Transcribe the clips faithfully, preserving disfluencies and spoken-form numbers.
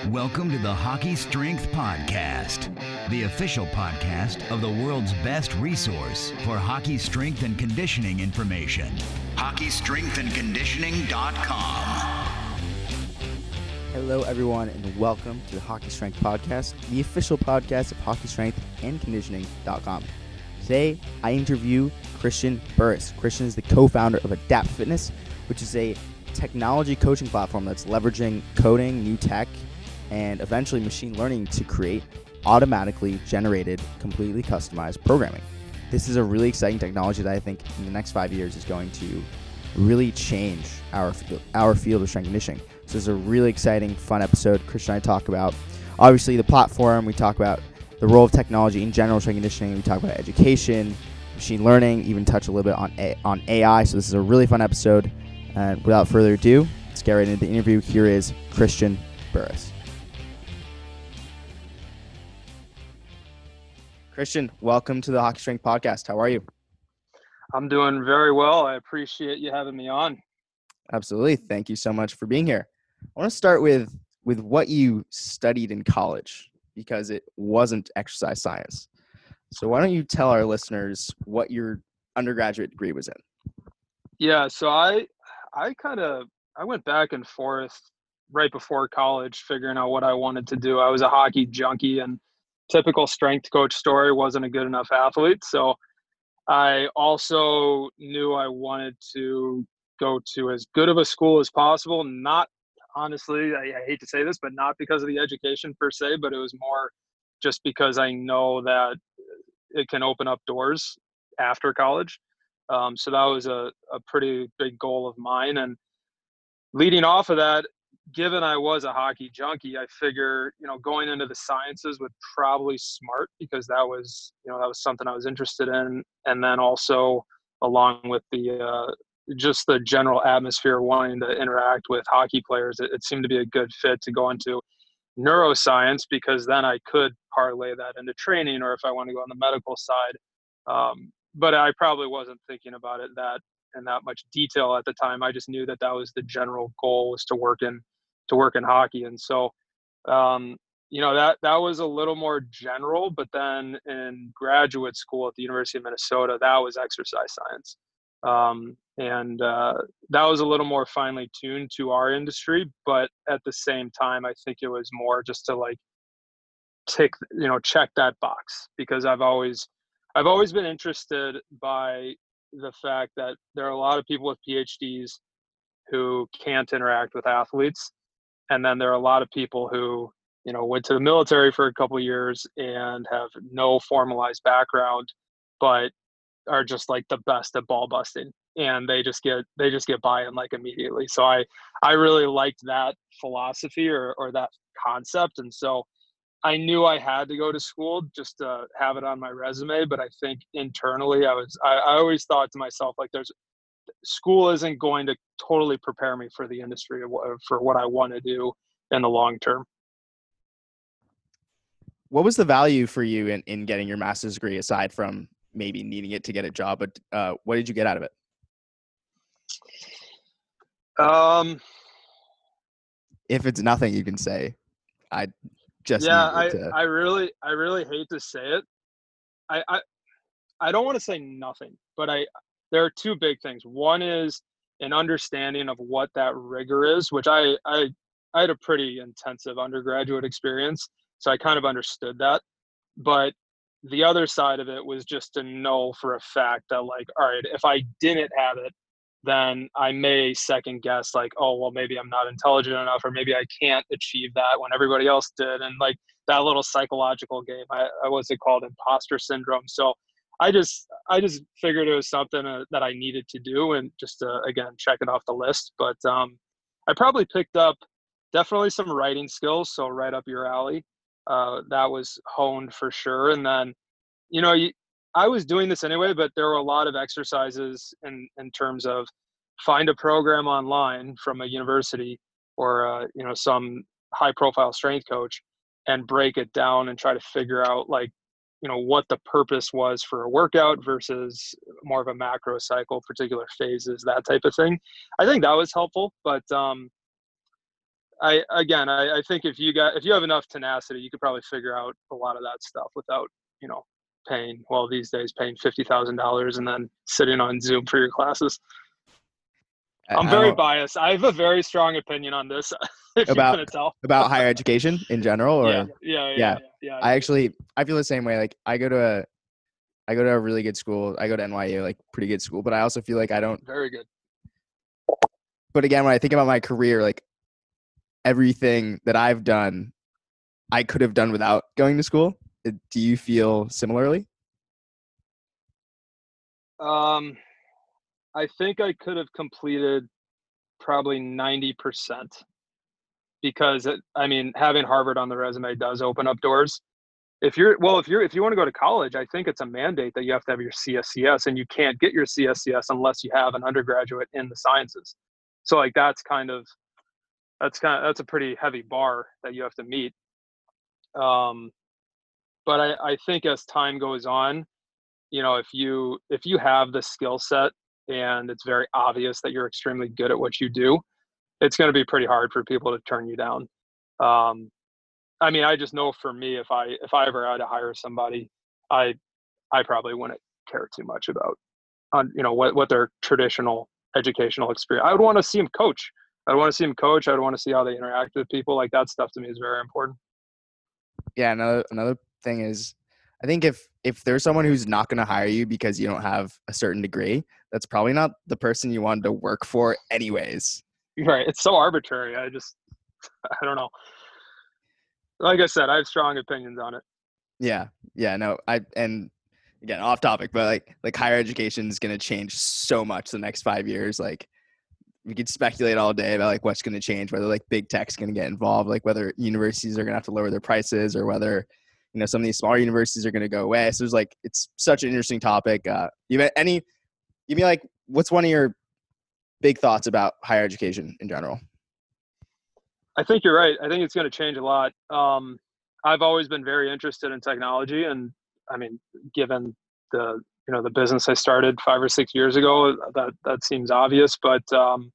Welcome to the Hockey Strength Podcast, the official podcast of the world's best resource for hockey strength and conditioning information. hockey strength and conditioning dot com. Hello, everyone, and welcome to the Hockey Strength Podcast, the official podcast of hockey strength and conditioning dot com. Today, I interview Christian Burris. Christian is the co-founder of Adapt Fitness, which is a technology coaching platform that's leveraging coding, new tech, and eventually machine learning to create automatically generated, completely customized programming. This is a really exciting technology that I think in the next five years is going to really change our field, our field of strength conditioning. So this is a really exciting, fun episode. Christian and I talk about, obviously, the platform. We talk about the role of technology in general strength conditioning. We talk about education, machine learning, even touch a little bit on A- on A I. So this is a really fun episode. And without further ado, let's get right into the interview. Here is Christian Burris. Christian, welcome to the Hockey Strength Podcast. How are you? I'm doing very well. I appreciate you having me on. Absolutely. Thank you so much for being here. I want to start with, with what you studied in college, because it wasn't exercise science. So why don't you tell our listeners what your undergraduate degree was in? Yeah, so I I kind of I went back and forth right before college figuring out what I wanted to do. I was a hockey junkie, and typical strength coach story, wasn't a good enough athlete. So I also knew I wanted to go to as good of a school as possible. Not honestly, I, I hate to say this, but not because of the education per se, but it was more just because I know that it can open up doors after college. Um, so that was a, a pretty big goal of mine. And leading off of that, given I was a hockey junkie, I figure, you know, going into the sciences would probably smart, because that was, you know, that was something I was interested in. And then also along with the, uh, just the general atmosphere, wanting to interact with hockey players, it, it seemed to be a good fit to go into neuroscience, because then I could parlay that into training, or if I want to go on the medical side. Um, but I probably wasn't thinking about it that in that much detail at the time. I just knew that that was the general goal, was to work in to work in hockey. And so, um, you know, that, that was a little more general, but then in graduate school at the University of Minnesota, that was exercise science. Um, and uh, that was a little more finely tuned to our industry, but at the same time, I think it was more just to like tick, you know, check that box, because I've always, I've always been interested by the fact that there are a lot of people with P H Ds who can't interact with athletes. And then there are a lot of people who, you know, went to the military for a couple of years and have no formalized background, but are just like the best at ball busting, and they just get they just get by in like immediately. So I I really liked that philosophy, or or that concept, and so I knew I had to go to school just to have it on my resume. But I think internally, I was I, I always thought to myself, like, there's school isn't going to totally prepare me for the industry, for what I want to do in the long term. What was the value for you in, in getting your master's degree, aside from maybe needing it to get a job? But uh, what did you get out of it? Um, if it's nothing, you can say, I just yeah, needed I, to. I really, I really hate to say it. I, I, I don't want to say nothing, but I, there are two big things. One is an understanding of what that rigor is, which I, I, I had a pretty intensive undergraduate experience, so I kind of understood that. But the other side of it was just to know for a fact that, like, all right, if I didn't have it, then I may second guess, like, oh, well, maybe I'm not intelligent enough, or maybe I can't achieve that when everybody else did. And like that little psychological game, I, I what's it called, imposter syndrome. So I just, I just figured it was something uh, that I needed to do, and just to, again, check it off the list. But um, I probably picked up definitely some writing skills. So right up your alley. Uh, that was honed for sure. And then, you know, you, I was doing this anyway, but there were a lot of exercises in, in terms of find a program online from a university, or, uh, you know, some high profile strength coach, and break it down and try to figure out, like, you know, what the purpose was for a workout versus more of a macro cycle, particular phases, that type of thing. I think that was helpful, but um, I again, I, I think if you got if you have enough tenacity, you could probably figure out a lot of that stuff without, you know, paying well these days paying fifty thousand dollars and then sitting on Zoom for your classes. I, I'm I very don't, biased. I have a very strong opinion on this. If you about couldn't tell. about higher education in general, or Yeah, yeah, yeah, yeah. yeah. yeah I actually I feel the same way. Like I go to a I go to a really good school. I go to N Y U, like pretty good school, but I also feel like I don't. Very good. But again, when I think about my career, like everything that I've done, I could have done without going to school. Do you feel similarly? Um, I think I could have completed probably ninety percent because it, I mean, having Harvard on the resume does open up doors. If you're, well, if you're, if you want to go to college, I think it's a mandate that you have to have your C S C S, and you can't get your C S C S unless you have an undergraduate in the sciences. So like, that's kind of, that's kind of, that's a pretty heavy bar that you have to meet. Um, but I, I think as time goes on, you know, if you, if you have the skill set and it's very obvious that you're extremely good at what you do, it's going to be pretty hard for people to turn you down. Um, I mean, I just know for me, if I if I ever had to hire somebody, I I probably wouldn't care too much about, on you know what what their traditional educational experience. I would want to see them coach. I'd want to see them coach. I'd want to see how they interact with people. Like that stuff to me is very important. Yeah. Another another thing is, I think if if there's someone who's not going to hire you because you don't have a certain degree, that's probably not the person you wanted to work for, anyways. Right. It's so arbitrary. I just I don't know. Like I said, I have strong opinions on it. Yeah. Yeah. No, I, and again, off topic, but like, like higher education is going to change so much the next five years. Like we could speculate all day about like what's going to change, whether like big tech's going to get involved, like whether universities are going to have to lower their prices, or whether, you know, some of these smaller universities are going to go away. So there's like, it's such an interesting topic. Uh, you have any, you mean like, what's one of your big thoughts about higher education in general? I think you're right. I think it's going to change a lot. Um, I've always been very interested in technology, and I mean, given the you know the business I started five or six years ago, that that seems obvious. But um,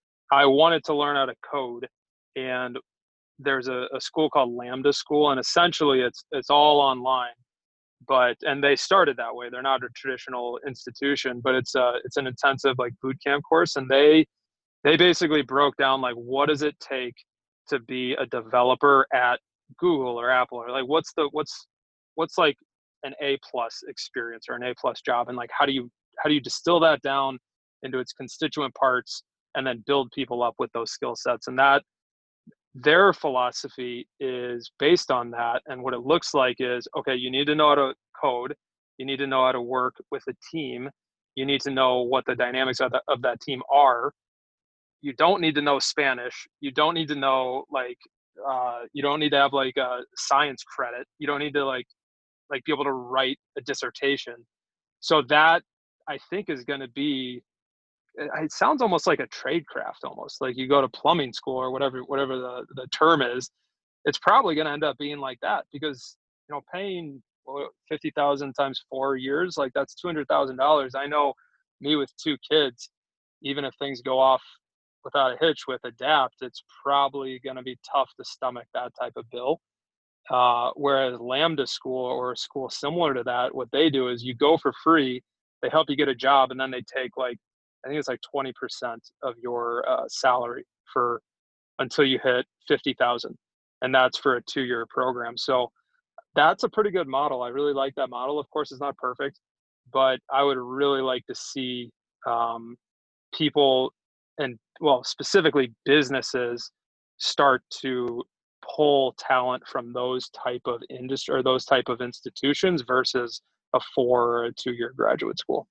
I wanted to learn how to code, and there's a, a school called Lambda School, and essentially it's it's all online. But and they started that way. They're not a traditional institution, but it's a it's an intensive like boot camp course, and they they basically broke down like what does it take to be a developer at Google or Apple, or like what's the what's what's like an A plus experience or an A plus job, and like how do you how do you distill that down into its constituent parts and then build people up with those skill sets. And that their philosophy is based on that. And what it looks like is, okay, you need to know how to code, you need to know how to work with a team, you need to know what the dynamics of, the, of that team are. You don't need to know Spanish. You don't need to know like, uh, you don't need to have like a science credit. You don't need to like, like be able to write a dissertation. So that I think is going to be, it sounds almost like a trade craft, almost like you go to plumbing school or whatever, whatever the, the term is. It's probably going to end up being like that because, you know, paying fifty thousand times four years, like that's two hundred thousand dollars. I know me with two kids, even if things go off without a hitch with Adapt, it's probably going to be tough to stomach that type of bill. Uh, whereas Lambda School or a school similar to that, what they do is you go for free, they help you get a job, and then they take like, I think it's like twenty percent of your uh, salary for until you hit fifty thousand. And that's for a two year program. So that's a pretty good model. I really like that model. Of course, it's not perfect, but I would really like to see um, people and, well, specifically businesses start to pull talent from those type of industry or those type of institutions versus a four or a two year graduate school.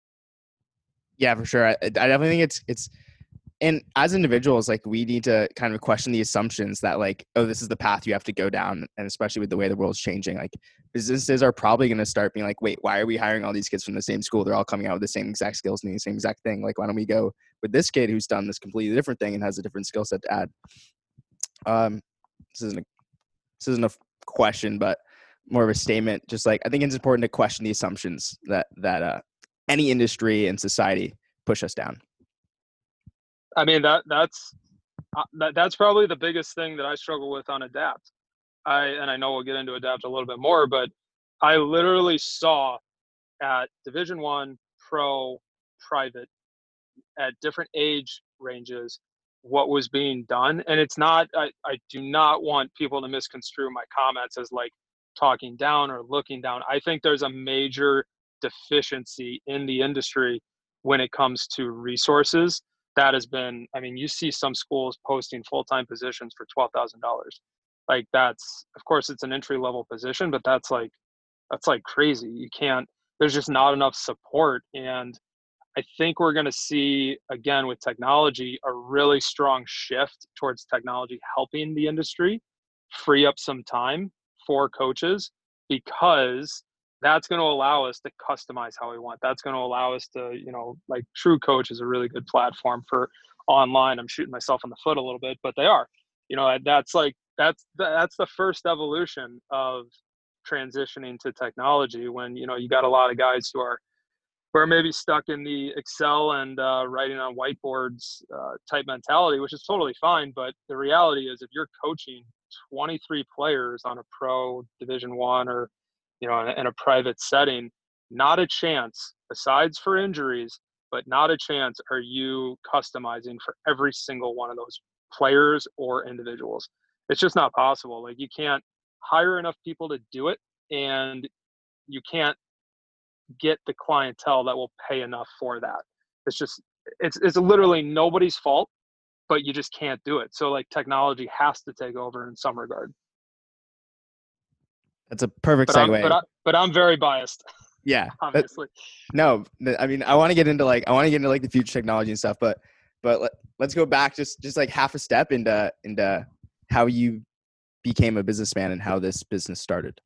Yeah, for sure. I, I definitely think it's, it's, and as individuals, like we need to kind of question the assumptions that like, oh, this is the path you have to go down. And especially with the way the world's changing, like businesses are probably going to start being like, wait, why are we hiring all these kids from the same school? They're all coming out with the same exact skills and the same exact thing. Like, why don't we go with this kid who's done this completely different thing and has a different skill set to add? Um, this isn't a, this isn't a question, but more of a statement. Just like, I think it's important to question the assumptions that, that, uh, any industry and society push us down. I mean, that that's uh, that, that's probably the biggest thing that I struggle with on Adapt. I and I know we'll get into Adapt a little bit more, but I literally saw at Division One, pro, private, at different age ranges what was being done. And it's not, I, I do not want people to misconstrue my comments as like talking down or looking down. I think there's a major deficiency in the industry when it comes to resources. That has been, I mean, you see some schools posting full-time positions for twelve thousand dollars. Like that's, of course it's an entry level position, but that's like, that's like crazy. You can't, there's just not enough support. And I think we're going to see, again, with technology, a really strong shift towards technology helping the industry free up some time for coaches, because that's going to allow us to customize how we want. That's going to allow us to, you know, like True Coach is a really good platform for online. I'm shooting myself in the foot a little bit, but they are, you know, that's like, that's, that's the first evolution of transitioning to technology, when, you know, you got a lot of guys who are, who are maybe stuck in the Excel and uh, writing on whiteboards uh, type mentality, which is totally fine. But the reality is, if you're coaching twenty-three players on a pro Division One or, you know, in a, in a private setting, not a chance, besides for injuries, but not a chance are you customizing for every single one of those players or individuals. It's just not possible. Like, you can't hire enough people to do it, and you can't get the clientele that will pay enough for that. It's just, it's it's literally nobody's fault, but you just can't do it. So like technology has to take over in some regard. That's a perfect but segue. I'm, but, I, but I'm very biased. Yeah, obviously. No, I mean, I want to get into like I want to get into like the future technology and stuff, but but let, let's go back just just like half a step into into how you became a businessman and how this business started.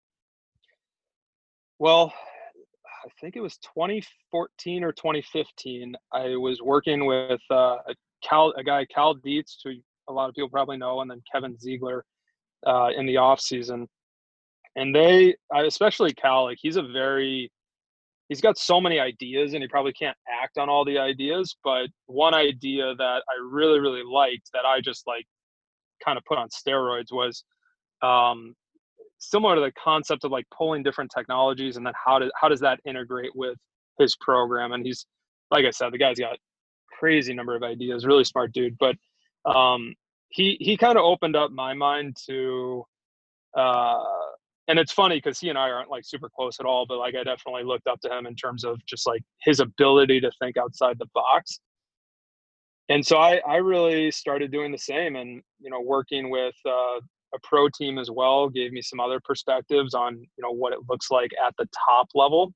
Well, I think it was twenty fourteen or twenty fifteen. I was working with uh, a Cal, a guy, Cal Dietz, who a lot of people probably know, and then Kevin Ziegler uh, in the off season. And they, especially Cal, like he's a very, he's got so many ideas, and he probably can't act on all the ideas. But one idea that I really, really liked, that I just like kind of put on steroids, was um, similar to the concept of like pulling different technologies, and then how does how does that integrate with his program. And he's, like I said, the guy's got crazy number of ideas, really smart dude. But um, he he kind of opened up my mind to, uh, and it's funny because he and I aren't like super close at all, but like I definitely looked up to him in terms of just like his ability to think outside the box. And so I, I really started doing the same, and, you know, working with uh, a pro team as well gave me some other perspectives on, you know, what it looks like at the top level.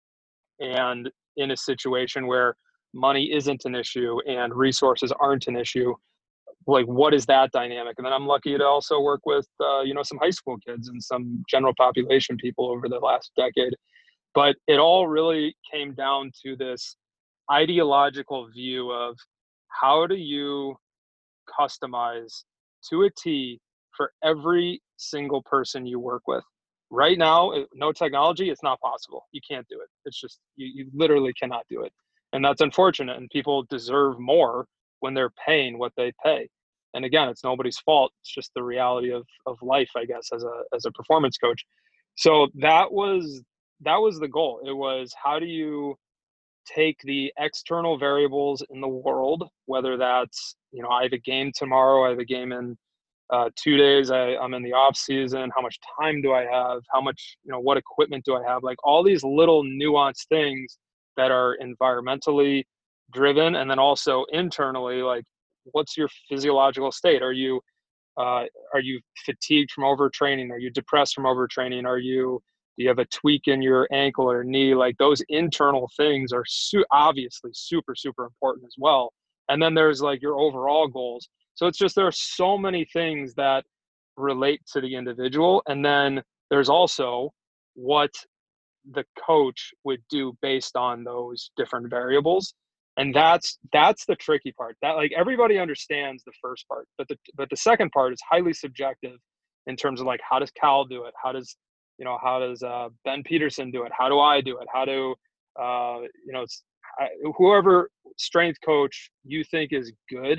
And in a situation where money isn't an issue and resources aren't an issue, like what is that dynamic? And then I'm lucky to also work with, uh, you know, some high school kids and some general population people over the last decade. But it all really came down to this ideological view of, how do you customize to a T for every single person you work with? Right now, no technology, it's not possible. You can't do it. It's just, you, you literally cannot do it. And that's unfortunate. And people deserve more when they're paying what they pay. And again, it's nobody's fault. It's just the reality of, of life, I guess, as a, as a performance coach. So that was, that was the goal. It was, how do you take the external variables in the world, whether that's, you know, I have a game tomorrow, I have a game in uh, two days, I, I'm in the off season, how much time do I have, how much, you know, what equipment do I have, like all these little nuanced things that are environmentally driven. And then also internally, like what's your physiological state? Are you, uh, are you fatigued from overtraining? Are you depressed from overtraining? Are you, do you have a tweak in your ankle or knee? Like those internal things are su- obviously super, super important as well. And then there's like your overall goals. So it's just, there are so many things that relate to the individual. And then there's also what the coach would do based on those different variables. And that's, that's the tricky part. That, like, everybody understands the first part, but the, but the second part is highly subjective in terms of like, how does Cal do it? How does, you know, how does uh, Ben Peterson do it? How do I do it? How do, uh, you know, it's, I, whoever strength coach you think is good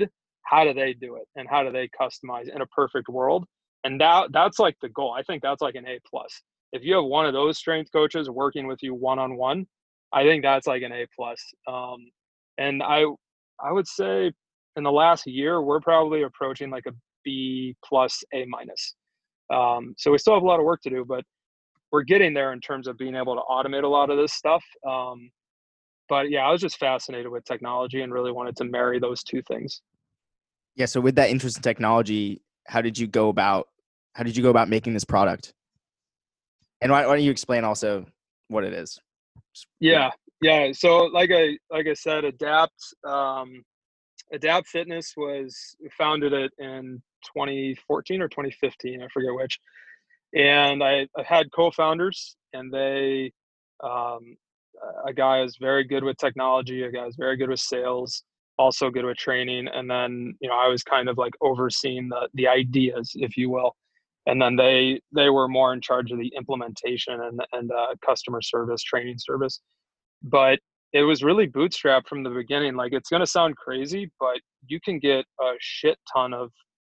how do they do it and how do they customize in a perfect world? And that that's like the goal. I think that's like an A plus. If you have one of those strength coaches working with you one-on-one, I think that's like an A plus. Um, and I, I would say in the last year, we're probably approaching like a B plus A minus. Um, so we still have a lot of work to do, but we're getting there in terms of being able to automate a lot of this stuff. Um, but yeah, I was just fascinated with technology and really wanted to marry those two things. Yeah. So with that interest in technology, how did you go about, how did you go about making this product? And why, why don't you explain also what it is? Yeah. Yeah. So like I, like I said, Adapt, um, Adapt Fitness was founded it in twenty fourteen or twenty fifteen. I forget which. And I, I had co-founders, and they, um, a guy is very good with technology, a guy is very good with sales, also good with training. And then, you know, I was kind of like overseeing the the ideas, if you will. And then they they were more in charge of the implementation and and uh, customer service, training service. But it was really bootstrapped from the beginning. Like, it's going to sound crazy, but you can get a shit ton of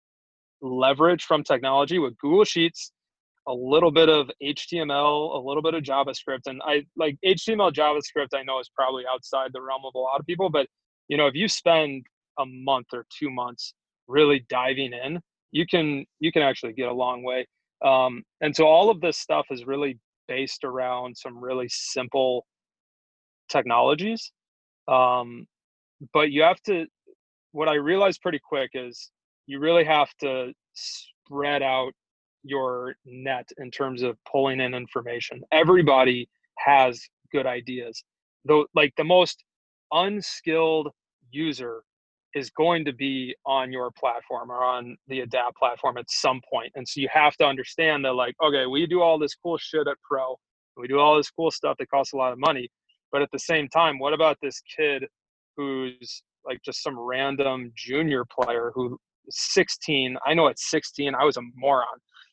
leverage from technology with Google Sheets, a little bit of H T M L, a little bit of JavaScript. And I like H T M L, JavaScript, I know is probably outside the realm of a lot of people, but you know, if you spend a month or two months really diving in, you can, you can actually get a long way. Um, and so all of this stuff is really based around some really simple technologies. Um, but you have to, what I realized pretty quick is you really have to spread out your net in terms of pulling in information. Everybody has good ideas. Though, like, the most unskilled user is going to be on your platform or on the Adapt platform at some point. And so you have to understand that, like, okay, we do all this cool shit at Pro. We do all this cool stuff that costs a lot of money. But at the same time, what about this kid who's like just some random junior player who sixteen, I know at sixteen, I was a moron.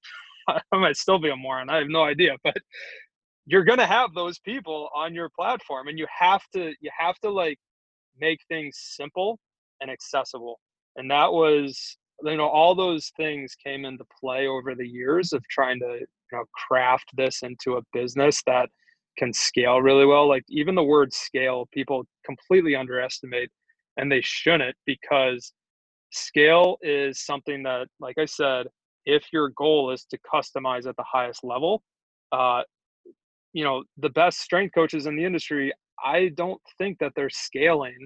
I might still be a moron. I have no idea, but you're going to have those people on your platform, and you have to, you have to like make things simple and accessible. And that was, you know, all those things came into play over the years of trying to, you know, craft this into a business that can scale really well. Like, even the word scale, people completely underestimate, and they shouldn't, because scale is something that, like I said, if your goal is to customize at the highest level, uh, you know, the best strength coaches in the industry, I don't think that they're scaling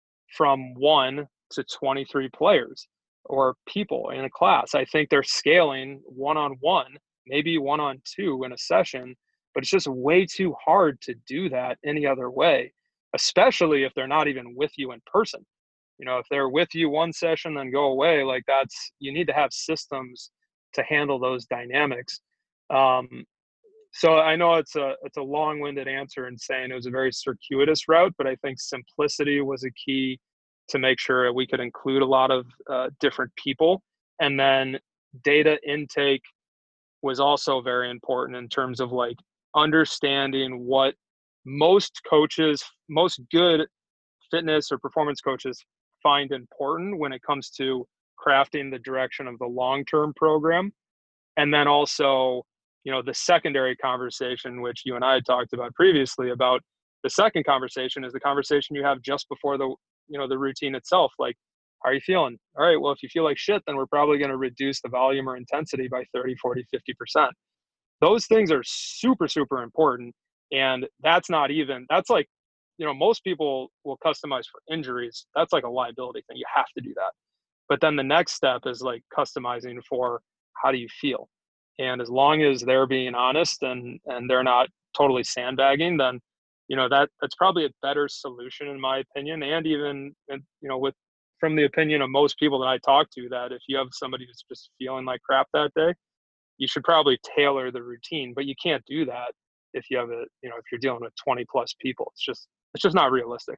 from one to twenty-three players or people in a class. I think they're scaling one-on-one, maybe one-on-two in a session, but it's just way too hard to do that any other way, especially if they're not even with you in person. You know, if they're with you one session, then go away, like, that's, you need to have systems to handle those dynamics. Um, so I know it's a, it's a long-winded answer in saying it was a very circuitous route, but I think simplicity was a key to make sure we could include a lot of uh, different people. And then data intake was also very important in terms of like understanding what most coaches, most good fitness or performance coaches find important when it comes to crafting the direction of the long-term program. And then also, you know, the secondary conversation, which you and I had talked about previously, about the second conversation is the conversation you have just before the, you know, the routine itself. Like, how are you feeling? All right, well, if you feel like shit, then we're probably going to reduce the volume or intensity by thirty, forty, fifty percent. Those things are super, super important. And that's not even, that's like, you know, most people will customize for injuries. That's like a liability thing. You have to do that. But then the next step is like customizing for how do you feel? And as long as they're being honest and, and they're not totally sandbagging, then, you know, that that's probably a better solution in my opinion. And even, you know, with, from the opinion of most people that I talk to, that if you have somebody who's just feeling like crap that day, you should probably tailor the routine, but you can't do that if you have a, you know, if you're dealing with twenty plus people. It's just, it's just not realistic.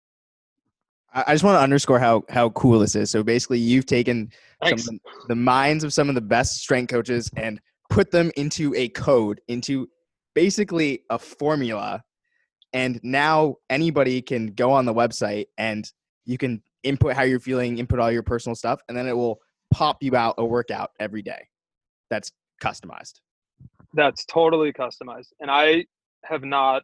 I just want to underscore how how cool this is. So basically, you've taken Thanks. some of the, the minds of some of the best strength coaches and put them into a code, into basically a formula. And now anybody can go on the website and you can input how you're feeling, input all your personal stuff, and then it will pop you out a workout every day that's customized. That's totally customized. And I have not,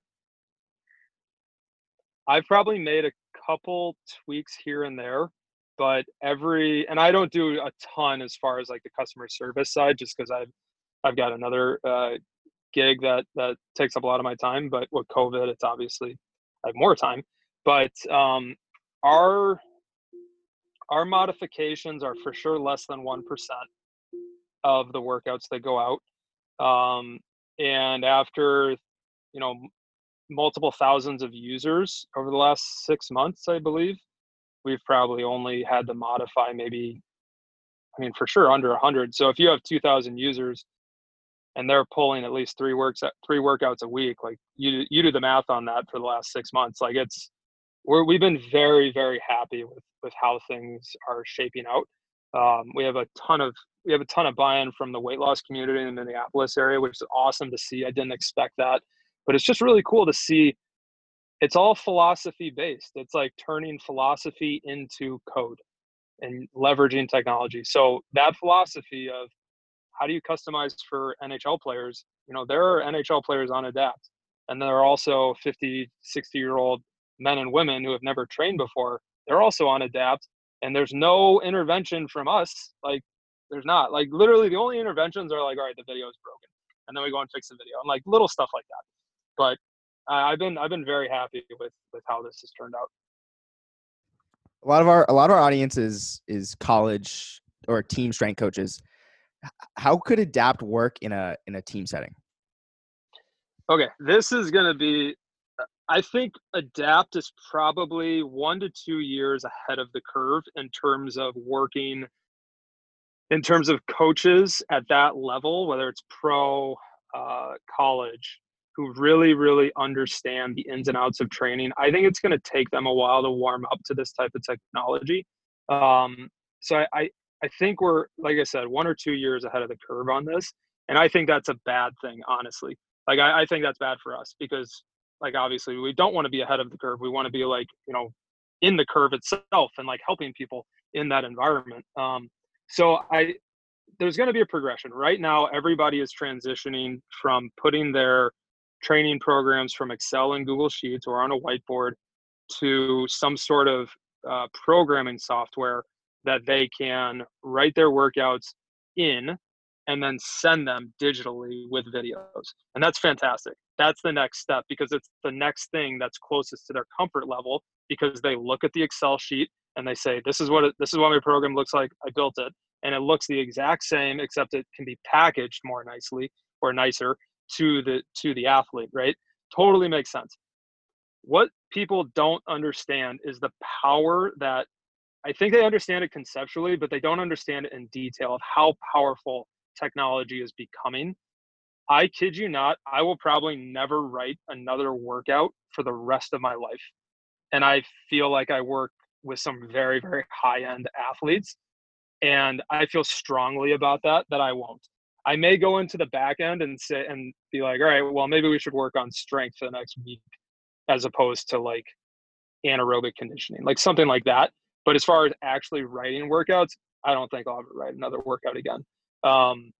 I've probably made a couple tweaks here and there, but every, and I don't do a ton as far as like the customer service side, just because I've, I've got another uh, gig that, that takes up a lot of my time. But with COVID, it's obviously, I have more time. But um, our, our modifications are for sure less than one percent of the workouts that go out. Um, and after, you know, multiple thousands of users over the last six months, I believe, we've probably only had to modify maybe, I mean, for sure under a hundred. So if you have two thousand users and they're pulling at least three works, three workouts a week, like you, you do the math on that for the last six months. Like it's, we're, we've been very, very happy with, with how things are shaping out. Um, we have a ton of, we have a ton of buy-in from the weight loss community in the Minneapolis area, which is awesome to see. I didn't expect that, but it's just really cool to see. It's all philosophy based. It's like turning philosophy into code and leveraging technology. So that philosophy of how do you customize for N H L players? You know, there are N H L players on Adapt, and there are also fifty, sixty year old men and women who have never trained before. They're also on Adapt, and there's no intervention from us. Like there's not, like literally the only interventions are like, all right, the video is broken, and then we go and fix the video and like little stuff like that. But uh, I've been, I've been very happy with, with how this has turned out. A lot of our, a lot of our audience is, is college or team strength coaches. How could Adapt work in a, in a team setting? Okay. This is going to be, I think Adapt is probably one to two years ahead of the curve in terms of working, in terms of coaches at that level, whether it's pro, uh, college, who really, really understand the ins and outs of training. I think it's going to take them a while to warm up to this type of technology. Um, so I, I, I think we're, like I said, one or two years ahead of the curve on this. And I think that's a bad thing, honestly. Like, I, I think that's bad for us because, like, obviously we don't want to be ahead of the curve. We want to be like, you know, in the curve itself and like helping people in that environment. Um, so I, there's going to be a progression. Right now, everybody is transitioning from putting their training programs from Excel and Google Sheets or on a whiteboard to some sort of uh, programming software that they can write their workouts in and then send them digitally with videos. And that's fantastic. That's the next step because it's the next thing that's closest to their comfort level because they look at the Excel sheet and they say, this is what it, this is what my program looks like. I built it. And it looks the exact same, except it can be packaged more nicely or nicer to the to the athlete, right? Totally makes sense. What people don't understand is the power that I think they understand it conceptually, but they don't understand it in detail of how powerful technology is becoming. I kid you not, I will probably never write another workout for the rest of my life. And I feel like I work with some very, very high-end athletes. And I feel strongly about that, that I won't. I may go into the back end and say and be like, all right, well, maybe we should work on strength for the next week as opposed to like anaerobic conditioning, like something like that. But as far as actually writing workouts, I don't think I'll ever write another workout again. Um,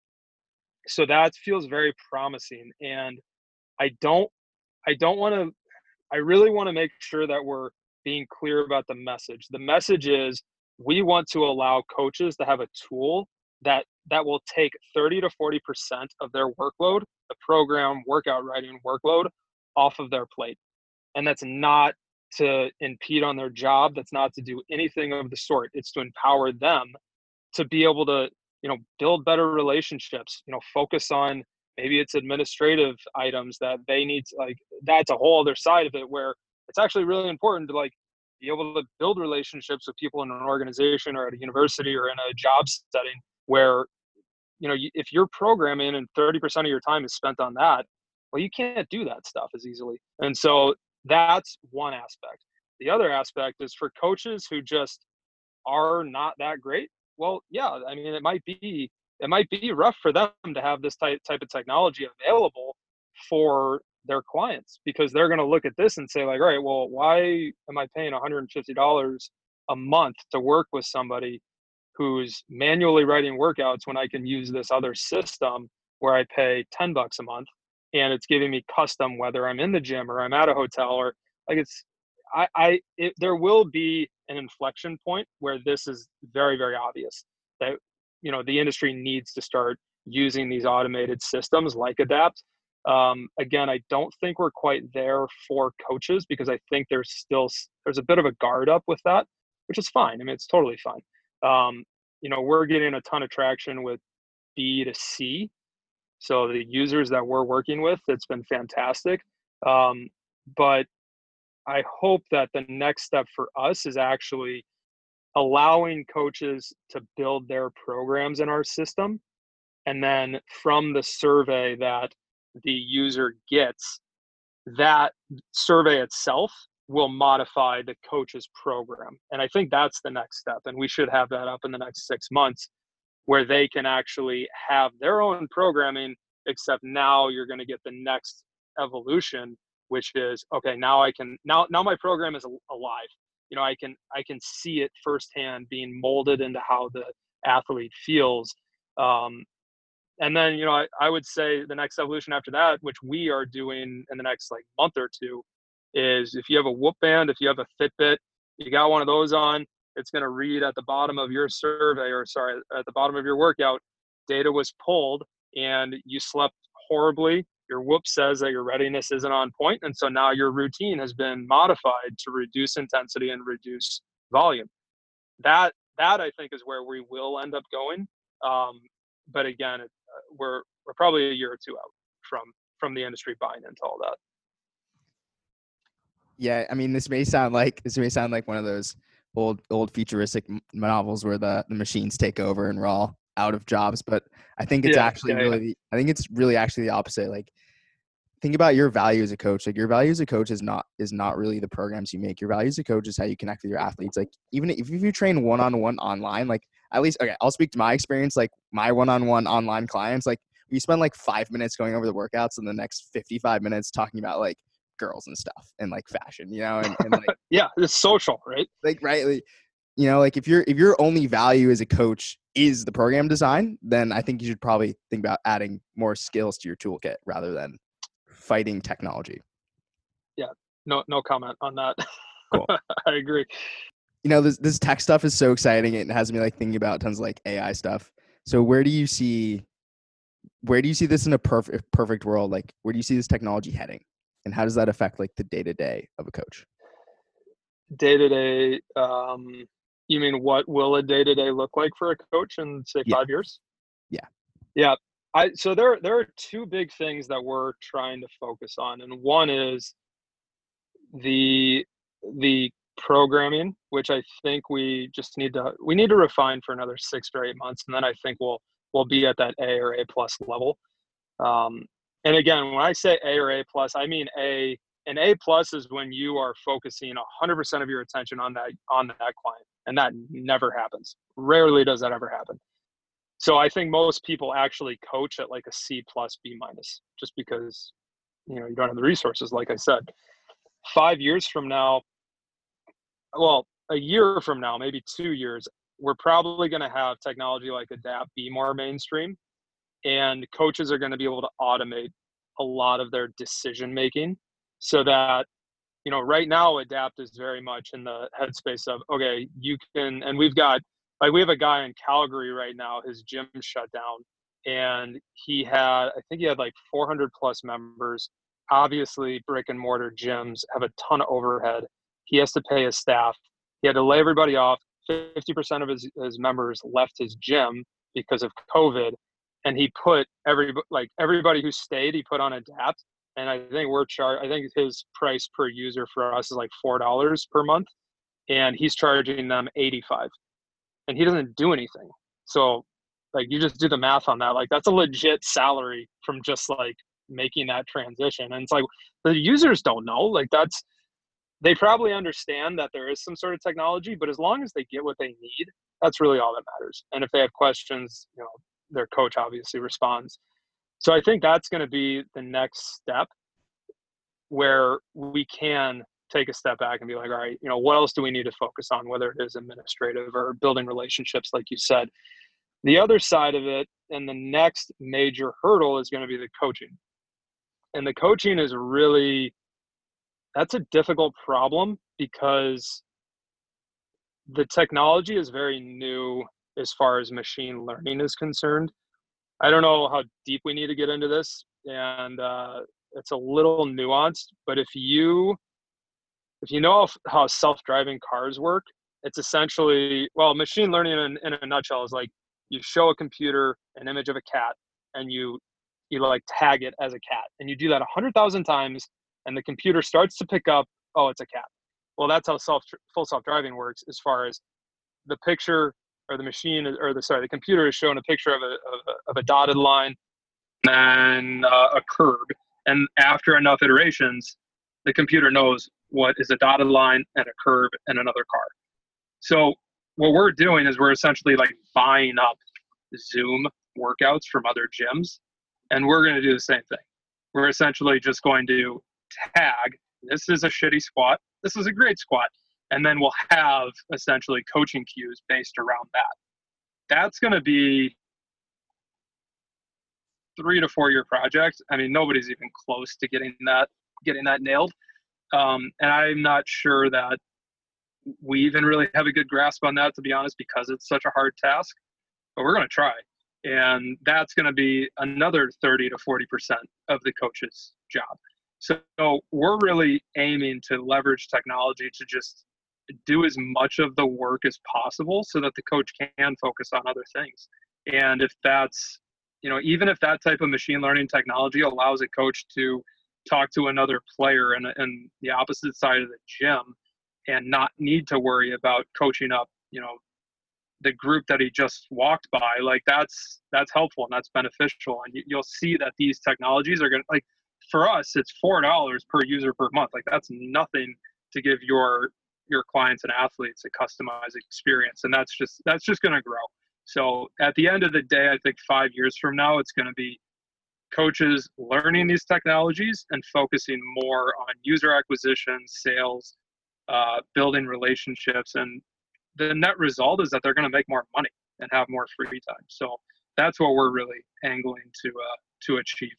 so that feels very promising. And I don't, I don't want to, I really want to make sure that we're being clear about the message. The message is we want to allow coaches to have a tool that that will take thirty to forty percent of their workload, the program workout writing workload, off of their plate. And that's not to impede on their job. That's not to do anything of the sort. It's to empower them to be able to, you know, build better relationships, you know, focus on maybe it's administrative items that they need to, like, that's a whole other side of it where it's actually really important to like be able to build relationships with people in an organization or at a university or in a job setting where, you know, if you're programming and thirty percent of your time is spent on that, well, you can't do that stuff as easily. And so that's one aspect. The other aspect is for coaches who just are not that great. Well, yeah, I mean, it might be, it might be rough for them to have this type, type of technology available for their clients because they're going to look at this and say like, all right, well, why am I paying one hundred fifty dollars a month to work with somebody who's manually writing workouts when I can use this other system where I pay ten bucks a month and it's giving me custom, whether I'm in the gym or I'm at a hotel, or like it's, I, I, it, there will be an inflection point where this is very, very obvious that, you know, the industry needs to start using these automated systems like Adapt. Um, again, I don't think we're quite there for coaches because I think there's still, there's a bit of a guard up with that, which is fine. I mean, it's totally fine. Um, you know, we're getting a ton of traction with B to C. So the users that we're working with, it's been fantastic. Um, but I hope that the next step for us is actually allowing coaches to build their programs in our system. And then from the survey that the user gets, that survey itself will modify the coach's program. And I think that's the next step. And we should have that up in the next six months where they can actually have their own programming, except now you're going to get the next evolution, which is, okay, now I can, now, now my program is alive. You know, I can, I can see it firsthand being molded into how the athlete feels. Um, and then, you know, I, I would say the next evolution after that, which we are doing in the next like month or two, is if you have a Whoop band, if you have a Fitbit, you got one of those on, it's going to read at the bottom of your survey, or sorry, at the bottom of your workout, data was pulled and you slept horribly. Your Whoop says that your readiness isn't on point, and so now your routine has been modified to reduce intensity and reduce volume. That that I think is where we will end up going. Um, but again, it, uh, we're we're probably a year or two out from from the industry buying into all that. Yeah, I mean, this may sound like this may sound like one of those old old futuristic novels where the, the machines take over and we're all out of jobs, but I think it's yeah, actually yeah, really yeah. I think it's really actually the opposite. Like, think about your value as a coach. Like, your value as a coach is not is not really the programs you make. Your value as a coach is how you connect with your athletes. Like, even if, if you train one-on-one online, like at least, okay, I'll speak to my experience. Like, my one-on-one online clients, like we spend like five minutes going over the workouts and the next fifty-five minutes talking about like girls and stuff and like fashion, you know, and, and like yeah, it's social, right? Like, right. Like, you know, like if you're, if your only value as a coach is the program design, then I think you should probably think about adding more skills to your toolkit rather than fighting technology. Yeah. No, no comment on that. Cool. I agree. You know, this, this tech stuff is so exciting. It has me like thinking about tons of like A I stuff. So where do you see, where do you see this in a perfect, perfect world? Like, where do you see this technology heading? And how does that affect like the day-to-day of a coach? Day-to-day, um, you mean what will a day-to-day look like for a coach in say Yeah. five years? Yeah. Yeah. I, so there, there are two big things that we're trying to focus on. And one is the, the programming, which I think we just need to, we need to refine for another six or eight months. And then I think we'll, we'll be at that A or A plus level. Um, and again, when I say A or A plus, I mean A. An A plus is when you are focusing one hundred percent of your attention on that on that client, and that never happens. Rarely does that ever happen. So I think most people actually coach at like a C plus, B minus, just because you know you don't have the resources. Like I said, five years from now, well, a year from now, maybe two years, we're probably going to have technology like Adapt be more mainstream, and coaches are going to be able to automate a lot of their decision making. So that, you know, right now Adapt is very much in the headspace of, okay, you can, and we've got, like we have a guy in Calgary right now, his gym shut down and he had, I think he had like four hundred plus members. Obviously brick and mortar gyms have a ton of overhead. He has to pay his staff. He had to lay everybody off. fifty percent of his, his members left his gym because of COVID. And he put every, like everybody who stayed, he put on Adapt. And I think we're char- I think his price per user for us is like four dollars per month, and he's charging them eighty-five, and he doesn't do anything. So, like, you just do the math on that. Like, that's a legit salary from just like making that transition. And it's like the users don't know. Like, that's they probably understand that there is some sort of technology, but as long as they get what they need, that's really all that matters. And if they have questions, you know, their coach obviously responds. So I think that's going to be the next step where we can take a step back and be like, all right, you know, what else do we need to focus on, whether it is administrative or building relationships, like you said. The other side of it, and the next major hurdle, is going to be the coaching. And the coaching is really, that's a difficult problem because the technology is very new as far as machine learning is concerned. I don't know how deep we need to get into this, and uh, it's a little nuanced, but if you if you know how self-driving cars work, it's essentially, well, machine learning in, in a nutshell is like you show a computer an image of a cat and you you like tag it as a cat, and you do that a hundred thousand times, and the computer starts to pick up, oh, it's a cat. Well, that's how self full self-driving works, as far as the picture or the machine or the sorry the computer is showing a picture of a of a, of a dotted line and uh, a curb, and after enough iterations, the computer knows what is a dotted line and a curb and another car. So what we're doing is we're essentially like buying up Zoom workouts from other gyms, and we're going to do the same thing. We're essentially just going to tag, this is a shitty squat, this is a great squat, and then we'll have essentially coaching cues based around that. That's going to be three to four year project. I mean, nobody's even close to getting that getting that nailed. Um, and I'm not sure that we even really have a good grasp on that, to be honest, because it's such a hard task. But we're going to try. And that's going to be another thirty to forty percent of the coach's job. So we're really aiming to leverage technology to just do as much of the work as possible so that the coach can focus on other things. And if that's, you know, even if that type of machine learning technology allows a coach to talk to another player in, in the opposite side of the gym and not need to worry about coaching up, you know, the group that he just walked by, like that's, that's helpful and that's beneficial. And you, you'll see that these technologies are going to, like, for us, it's four dollars per user per month. Like that's nothing to give your, your clients and athletes a customized experience. And that's just, that's just going to grow. So at the end of the day, I think five years from now, it's going to be coaches learning these technologies and focusing more on user acquisition, sales, uh, building relationships. And the net result is that they're going to make more money and have more free time. So that's what we're really angling to, uh, to achieve.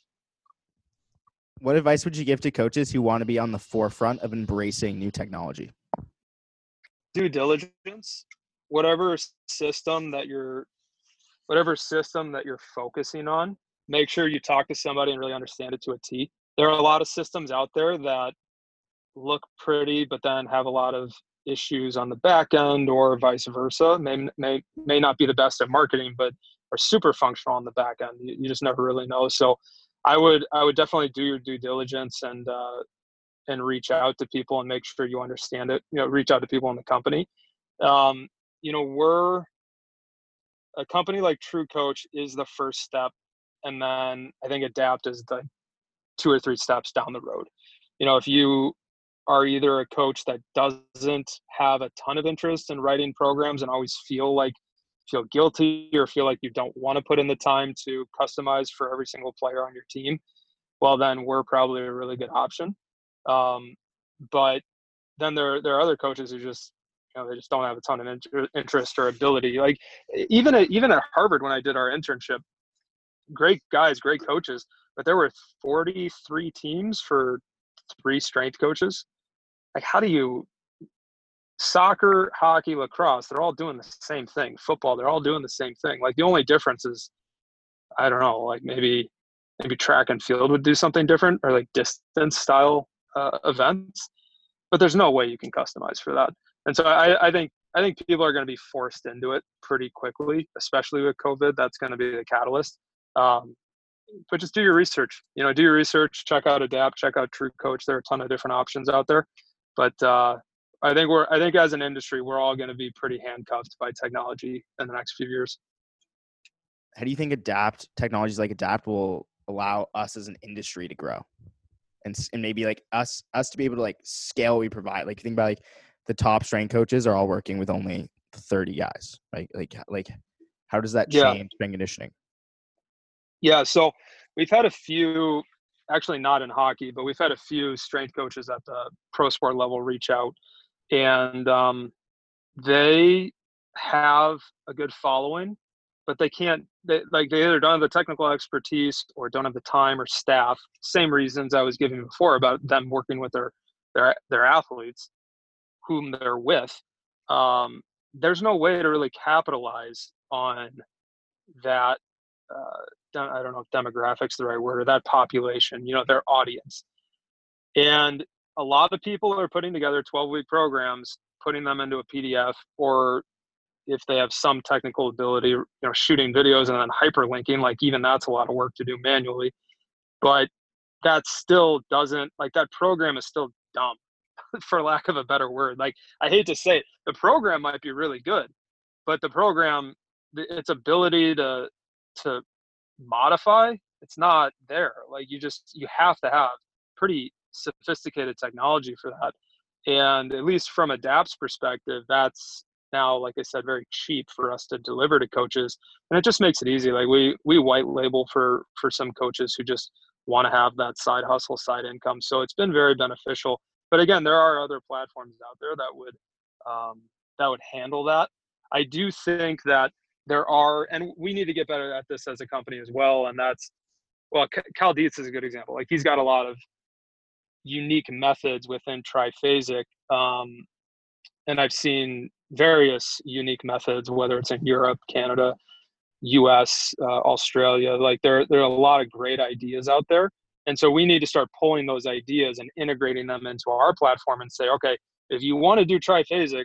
What advice would you give to coaches who want to be on the forefront of embracing new technology? Due diligence. Whatever system that you're, whatever system that you're focusing on, make sure you talk to somebody and really understand it to a T. There are a lot of systems out there that look pretty, but then have a lot of issues on the back end, or vice versa. May may may not be the best at marketing, but are super functional on the back end. You, you just never really know. So, I would I would definitely do your due diligence and uh, and reach out to people and make sure you understand it. You know, reach out to people in the company. Um, you know, we're a company like True Coach is the first step, and then I think Adapt is the two or three steps down the road. You know, if you are either a coach that doesn't have a ton of interest in writing programs and always feel like feel guilty or feel like you don't want to put in the time to customize for every single player on your team, well, then we're probably a really good option. Um, but then there there are other coaches who just, you know, they just don't have a ton of inter- interest or ability. Like even at, even at Harvard, when I did our internship, great guys, great coaches, but there were forty-three teams for three strength coaches. Like, how do you, soccer, hockey, lacrosse, they're all doing the same thing. Football, they're all doing the same thing. Like the only difference is, I don't know, like maybe, maybe track and field would do something different, or like distance style uh, events, but there's no way you can customize for that. And so I, I think, I think people are going to be forced into it pretty quickly, especially with COVID. That's going to be the catalyst. Um, but just do your research, you know, do your research, check out Adapt, check out True Coach. There are a ton of different options out there, but uh, I think we're, I think as an industry, we're all going to be pretty handcuffed by technology in the next few years. How do you think Adapt, technologies like Adapt, will allow us as an industry to grow? And and maybe like us, us to be able to like scale what we provide. Like think about like the top strength coaches are all working with only thirty guys, right? Like, like how does that change yeah. strength conditioning? Yeah. So we've had a few, actually not in hockey, but we've had a few strength coaches at the pro sport level reach out, and um, they have a good following, but they can't, they, like they either don't have the technical expertise or don't have the time or staff. Same reasons I was giving before about them working with their their their athletes, whom they're with. Um, there's no way to really capitalize on that. Uh, I don't know if demographics the right word, or that population, you know, their audience. And a lot of people are putting together twelve week programs, putting them into a P D F, or if they have some technical ability, you know, shooting videos and then hyperlinking, like even that's a lot of work to do manually. But that still doesn't, like that program is still dumb, for lack of a better word. Like, I hate to say it, the program might be really good, but the program, its ability to to modify, it's not there. Like, you just, you have to have pretty sophisticated technology for that. And at least from Adapt's perspective, that's now, like I said, very cheap for us to deliver to coaches. And it just makes it easy. Like, we we white label for for some coaches who just want to have that side hustle, side income. So it's been very beneficial. But again, there are other platforms out there that would um, that would handle that. I do think that there are, and we need to get better at this as a company as well. And that's, well, Cal Dietz is a good example. Like, he's got a lot of unique methods within triphasic. Um, and I've seen various unique methods, whether it's in Europe, Canada, U S, uh, Australia. Like, there, there are a lot of great ideas out there. And so we need to start pulling those ideas and integrating them into our platform and say, okay, if you want to do triphasic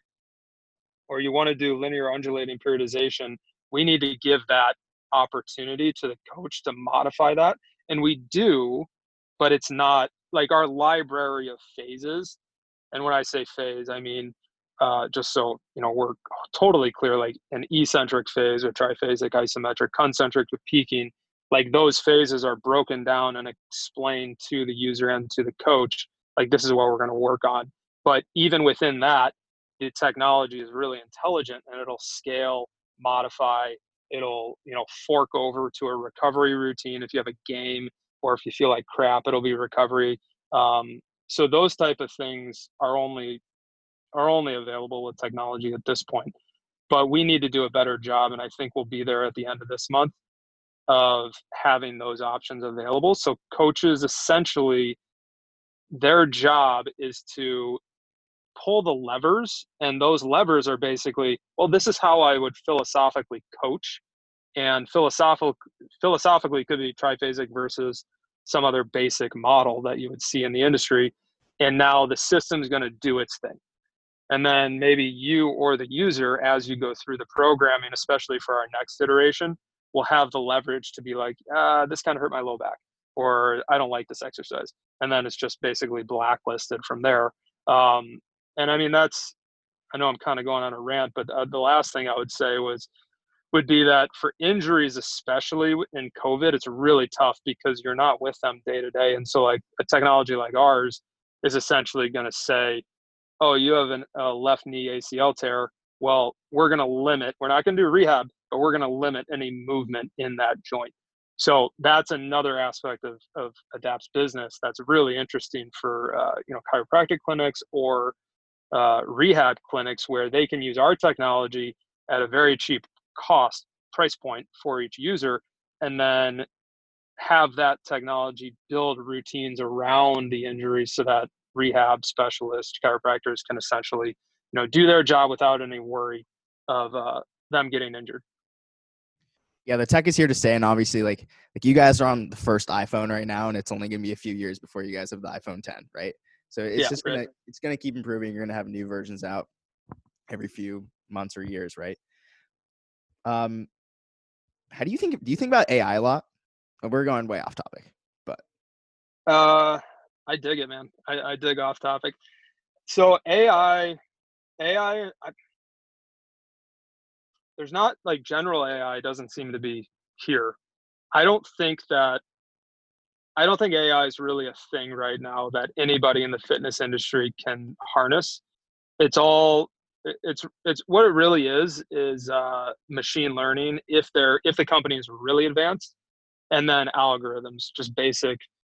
or you want to do linear undulating periodization, we need to give that opportunity to the coach to modify that. And we do, but it's not like our library of phases. And when I say phase, I mean, uh, just so, you know, we're totally clear, like an eccentric phase with triphasic, isometric, concentric with peaking, like those phases are broken down and explained to the user and to the coach. Like, this is what we're going to work on. But even within that, the technology is really intelligent, and it'll scale, modify, it'll, you know, fork over to a recovery routine. If you have a game or if you feel like crap, it'll be recovery. Um, so those type of things are only are only available with technology at this point. But we need to do a better job, and I think we'll be there at the end of this month, of having those options available. So coaches, essentially, their job is to pull the levers, and those levers are basically, well, this is how I would philosophically coach. And philosophical, philosophically could be triphasic versus some other basic model that you would see in the industry. And now the system's going to do its thing. And then maybe you or the user, as you go through the programming, especially for our next iteration, will have the leverage to be like, ah, this kind of hurt my low back, or I don't like this exercise. And then it's just basically blacklisted from there. Um, and I mean, that's, I know I'm kind of going on a rant, but uh, the last thing I would say was, would be that for injuries, especially in COVID, it's really tough because you're not with them day to day. And so like a technology like ours is essentially going to say, oh, you have an, a left knee A C L tear. Well, we're going to limit, we're not going to do rehab, but we're going to limit any movement in that joint. So that's another aspect of, of Adapt's business that's really interesting for, uh, you know, chiropractic clinics or uh, rehab clinics, where they can use our technology at a very cheap cost price point for each user, and then have that technology build routines around the injuries so that rehab specialists, chiropractors can essentially, you know, do their job without any worry of uh, them getting injured. Yeah, the tech is here to stay, and obviously, like like you guys are on the first iPhone right now, and it's only gonna be a few years before you guys have the iPhone ten, right? So it's Yeah, just right. gonna it's gonna keep improving. You're gonna have new versions out every few months or years, right? Um, how do you think? Do you think about A I a lot? We're going way off topic, but Uh, I dig it, man. I, I dig off topic. So A I, A I, I, there's not like general A I doesn't seem to be here. I don't think that, I don't think A I is really a thing right now that anybody in the fitness industry can harness. It's all, it's, it's what it really is, is uh, machine learning if they're, if the company is really advanced, and then algorithms, just basic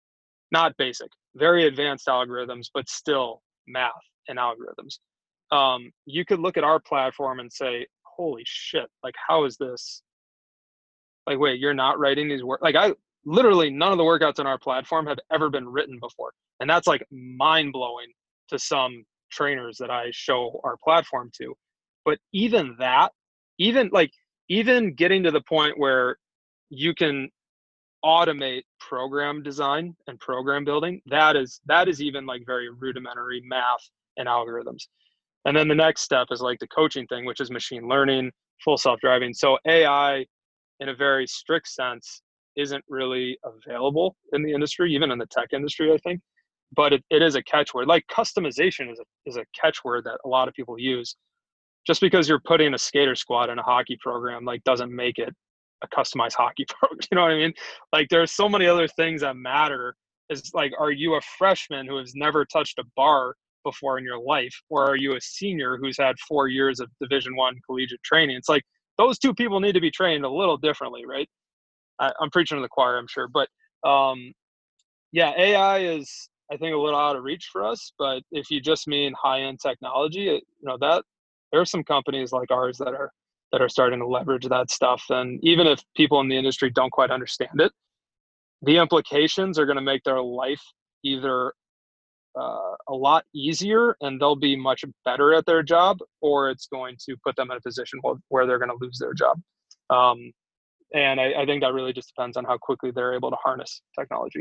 not basic, very advanced algorithms, but still math and algorithms. Um, you could look at our platform and say, holy shit, like, how is this? Like, wait, you're not writing these work? Like, I literally, none of the workouts on our platform have ever been written before. And that's like mind blowing to some trainers that I show our platform to. But even that, even like, even getting to the point where you can automate program design and program building, that is, that is even like very rudimentary math and algorithms. And then the next step is like the coaching thing, which is machine learning, full self-driving. So A I, in a very strict sense, isn't really available in the industry, even in the tech industry, I think. But it, it is a catchword. Like customization is a, is a catchword that a lot of people use. Just because you're putting a skater squad in a hockey program, like, doesn't make it a customized hockey program. You know what I mean? Like, there's so many other things that matter. Is like, are you a freshman who has never touched a bar before in your life, or are you a senior who's had four years of Division One collegiate training? It's like, those two people need to be trained a little differently, right? I, I'm preaching to the choir, I'm sure, but um, yeah, A I is, I think, a little out of reach for us. But if you just mean high-end technology, it, you know, that there are some companies like ours that are that are starting to leverage that stuff. And even if people in the industry don't quite understand it, the implications are going to make their life either uh, a lot easier and they'll be much better at their job, or it's going to put them in a position where, where they're going to lose their job. Um, and I, I think that really just depends on how quickly they're able to harness technology.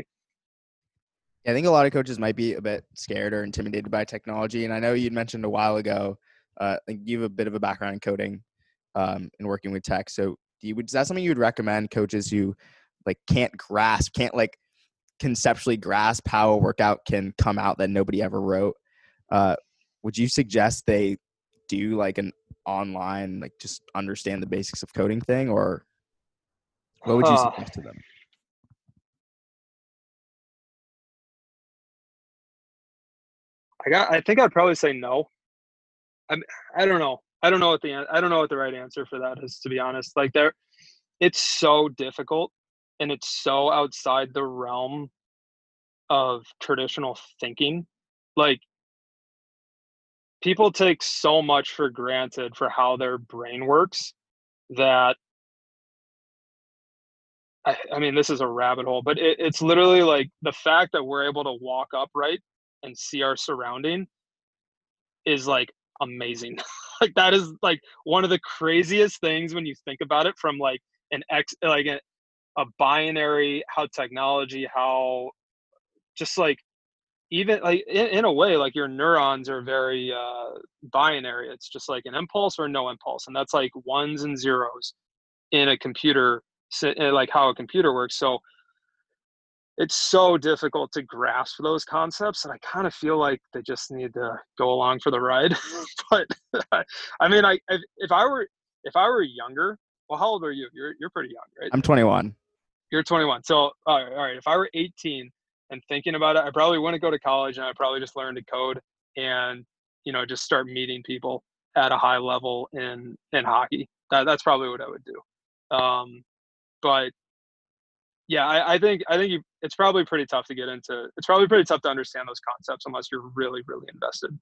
I think a lot of coaches might be a bit scared or intimidated by technology. And I know you'd mentioned a while ago, uh, like you have a bit of a background in coding um, and working with tech. So do you, is that something you would recommend coaches who like can't grasp, can't like conceptually grasp how a workout can come out that nobody ever wrote? Uh, would you suggest they do like an online, like just understand the basics of coding thing, or what would you Uh, suggest to them? I got. I think I'd probably say no. I I don't know. I don't know what the I don't know what the right answer for that is, to be honest. Like, there, it's so difficult, and it's so outside the realm of traditional thinking. Like, people take so much for granted for how their brain works that I, I mean, this is a rabbit hole, but it, it's literally like the fact that we're able to walk upright and see our surrounding is like amazing. Like, that is like one of the craziest things when you think about it from like an X, like a, a binary, how technology, how just like, even like in, in a way, like your neurons are very uh, binary. It's just like an impulse or no impulse. And that's like ones and zeros in a computer, like how a computer works. So it's so difficult to grasp those concepts, and I kind of feel like they just need to go along for the ride. But I mean, I if, if I were if I were younger, well, how old are you? You're you're pretty young, right? I'm twenty-one. You're twenty-one. So all right, all right. If I were eighteen and thinking about it, I probably wouldn't go to college, and I probably just learn to code and, you know, just start meeting people at a high level in in hockey. That, that's probably what I would do. Um, but yeah, I, I think I think you, it's probably pretty tough to get into. It's probably pretty tough to understand those concepts unless you're really, really invested.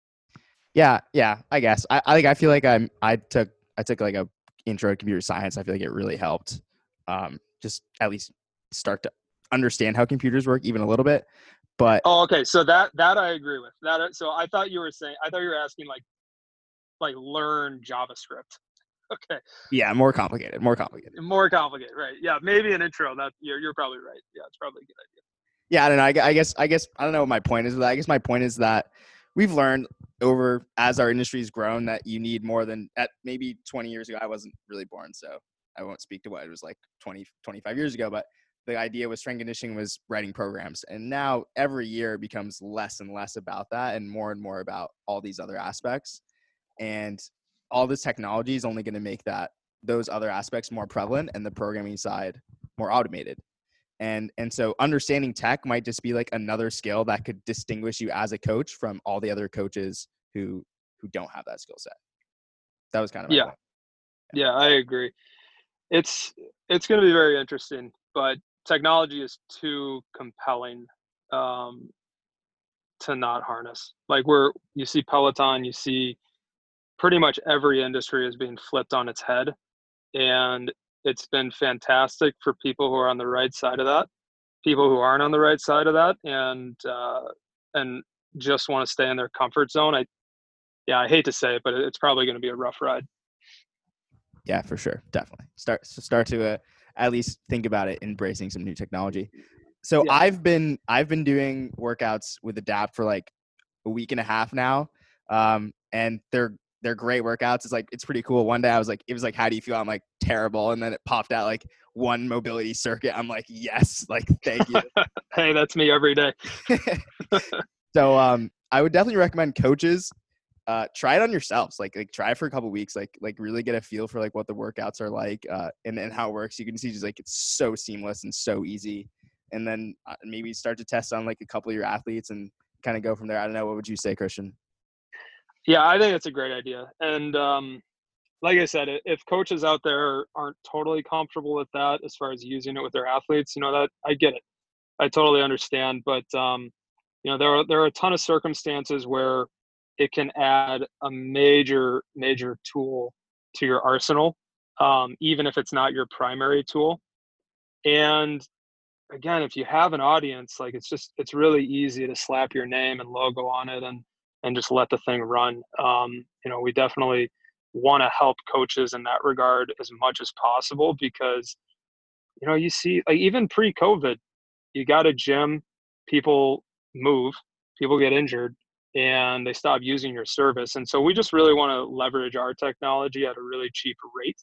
Yeah, yeah, I guess. I, I like. I feel like I'm. I took. I took like a intro to computer science. I feel like it really helped. Um, just at least start to understand how computers work even a little bit. But Oh, okay. So that that I agree with. That so I thought you were saying. I thought you were asking like like learn JavaScript. Okay. yeah, more complicated. More complicated. More complicated, right? Yeah, maybe an intro. That you're you're probably right. Yeah, it's probably a good idea. Yeah, I don't know. I, I guess. I guess. I don't know what my point is with that. I guess my point is that we've learned over as our industry's grown that you need more than at maybe twenty years ago. I wasn't really born, so I won't speak to what it was like twenty, twenty-five years ago. But the idea with strength conditioning was writing programs, and now every year it becomes less and less about that, and more and more about all these other aspects. And all this technology is only going to make that those other aspects more prevalent and the programming side more automated. And and so understanding tech might just be like another skill that could distinguish you as a coach from all the other coaches who who don't have that skill set. That was kind of my Yeah. point. Yeah, I agree. It's it's going to be very interesting, but technology is too compelling um, to not harness. Like we're, you see Peloton, you see pretty much every industry is being flipped on its head. And it's been fantastic for people who are on the right side of that, people who aren't on the right side of that, and uh, and just want to stay in their comfort zone. I, yeah, I hate to say it, but it's probably going to be a rough ride. Yeah, for sure. Definitely. Start start to uh, at least think about it, embracing some new technology. So yeah. I've been I've been doing workouts with Adapt for like a week and a half now. Um, and they're they're great workouts. It's like it's pretty cool. One day I was like, it was like, how do you feel? I'm like, terrible. And then it popped out like one mobility circuit. I'm like, yes, like thank you. Hey, that's me every day. So um I would definitely recommend coaches. Uh, try it on yourselves. Like, like try it for a couple weeks. Like, like really get a feel for like what the workouts are like, uh, and and how it works. You can see just like it's so seamless and so easy. And then uh, maybe start to test on like a couple of your athletes and kind of go from there. I don't know. What would you say, Christian? Yeah, I think it's a great idea. And um, like I said, if coaches out there aren't totally comfortable with that, as far as using it with their athletes, you know, that I get it. I totally understand. But um, you know, there are there are a ton of circumstances where it can add a major, major tool to your arsenal, um, even if it's not your primary tool. And again, if you have an audience, like it's just, it's really easy to slap your name and logo on it and, and just let the thing run. Um, you know, we definitely want to help coaches in that regard as much as possible because, you know, you see, like even pre-COVID, you got a gym, people move, people get injured, and they stop using your service. And so we just really want to leverage our technology at a really cheap rate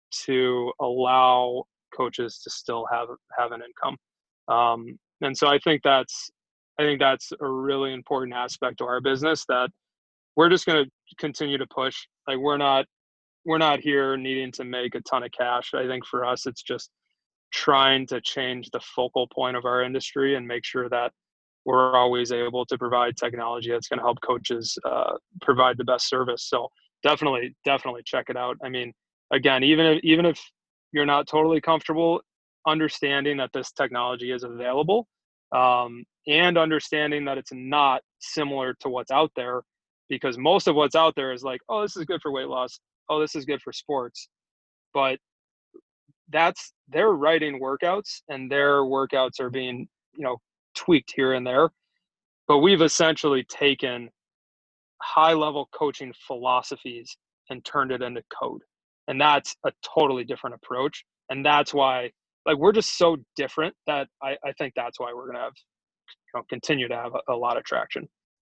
to allow coaches to still have have an income. Um, and so I think that's I think that's a really important aspect to our business that we're just going to continue to push. Like we're not we're not here needing to make a ton of cash. I think for us, it's just trying to change the focal point of our industry and make sure that we're always able to provide technology that's going to help coaches uh, provide the best service. So definitely, definitely check it out. I mean, again, even if, even if you're not totally comfortable understanding that this technology is available um, and understanding that it's not similar to what's out there, because most of what's out there is like, oh, this is good for weight loss. Oh, this is good for sports. But that's, they're writing workouts and their workouts are being, you know, tweaked here and there, but we've essentially taken high level coaching philosophies and turned it into code. And that's a totally different approach. And that's why, like, we're just so different that I, I think that's why we're going to have, you know, continue to have a, a lot of traction.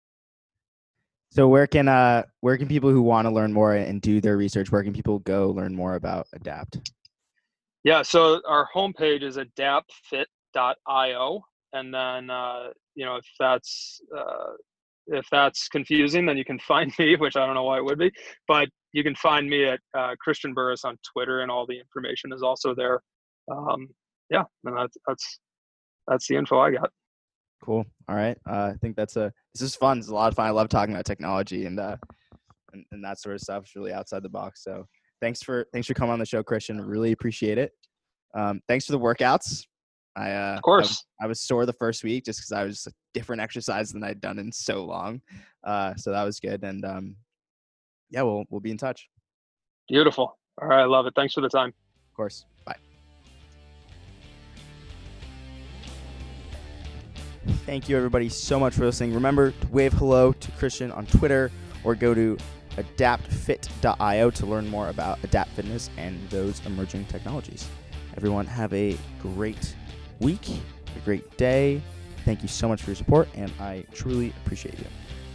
So where can, uh, where can people who want to learn more and do their research, where can people go learn more about Adapt? Yeah. So our homepage is adapt fit dot io. And then, uh, you know, if that's, uh, if that's confusing, then you can find me, which I don't know why it would be, but you can find me at uh, Christian Burris on Twitter, and all the information is also there. Um, yeah. And that's, that's, that's the info I got. Cool. All right. Uh, I think that's a, this is fun. It's a lot of fun. I love talking about technology and, uh, and, and that sort of stuff. It's really outside the box. So thanks for, thanks for coming on the show, Christian. Really appreciate it. Um, thanks for the workouts. I, uh, of course. I, I was sore the first week just because I was a different exercise than I'd done in so long. Uh, so that was good. And um, yeah, we'll we'll be in touch. Beautiful. All right, I love it. Thanks for the time. Of course. Bye. Thank you, everybody, so much for listening. Remember to wave hello to Christian on Twitter or go to adapt fit dot io to learn more about Adapt Fitness and those emerging technologies. Everyone have a great week, a great day. Thank you so much for your support, and I truly appreciate you.